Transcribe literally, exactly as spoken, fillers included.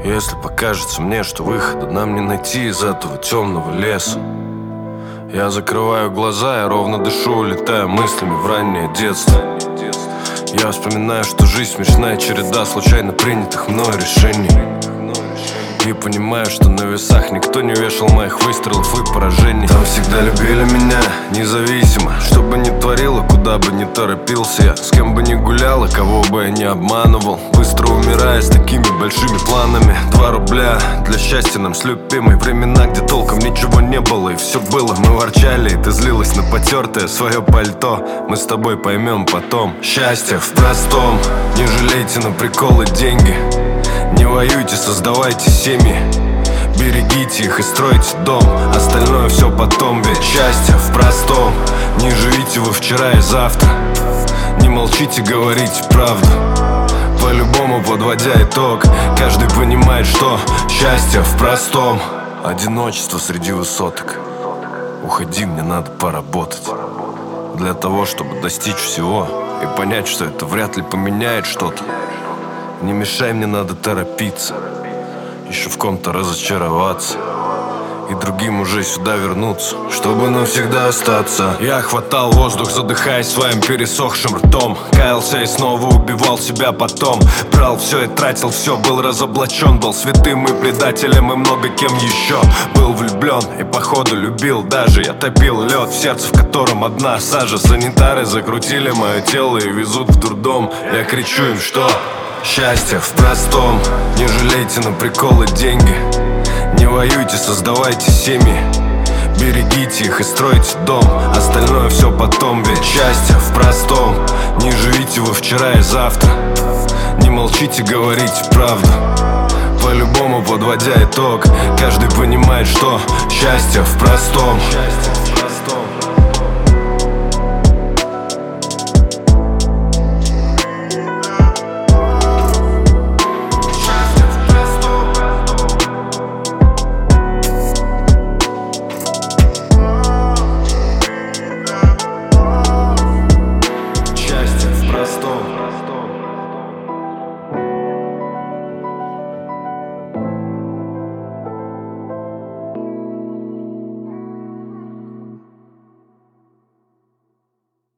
Если покажется мне, что выхода нам не найти из этого темного леса, я закрываю глаза, я ровно дышу, улетаю мыслями в раннее детство. Я вспоминаю, что жизнь смешная череда случайно принятых мною решений. И понимаю, что на весах никто не вешал моих выстрелов и поражений. Там всегда любили меня, независимо, что бы ни творила, куда бы ни торопился я, с кем бы ни гулял и кого бы я не обманывал, быстро умирая с такими большими планами. Два рубля для счастья нам с любимой. Времена, где толком ничего не было и все было. Мы ворчали, и ты злилась на потертое свое пальто. Мы с тобой поймем потом. Счастье в простом. Не жалейте на приколы деньги. Не воюйте, создавайте семьи. Берегите их и стройте дом. Остальное все потом, ведь счастье в простом. Не живите вы вчера и завтра. Не молчите, говорите правду. По-любому подводя итог, каждый понимает, что счастье в простом. Одиночество среди высоток. Уходи, мне надо поработать. Для того, чтобы достичь всего и понять, что это вряд ли поменяет что-то. Не мешай, мне надо торопиться, еще в ком-то разочароваться и другим уже сюда вернуться, чтобы навсегда остаться. Я хватал воздух, задыхаясь своим пересохшим ртом. Каялся и снова убивал себя потом. Брал все и тратил все, был разоблачен. Был святым и предателем и много кем еще. Был влюблен и походу любил даже. Я топил лед в сердце, в котором одна сажа. Санитары закрутили мое тело и везут в дурдом. Я кричу им, что счастье в простом. Не жалейте на приколы деньги. Не воюйте, создавайте семьи. Берегите их и стройте дом. Остальное все потом, ведь счастье в простом. Не живите вы вчера и завтра. Не молчите, говорите правду. По-любому подводя итог, каждый понимает, что счастье в простом.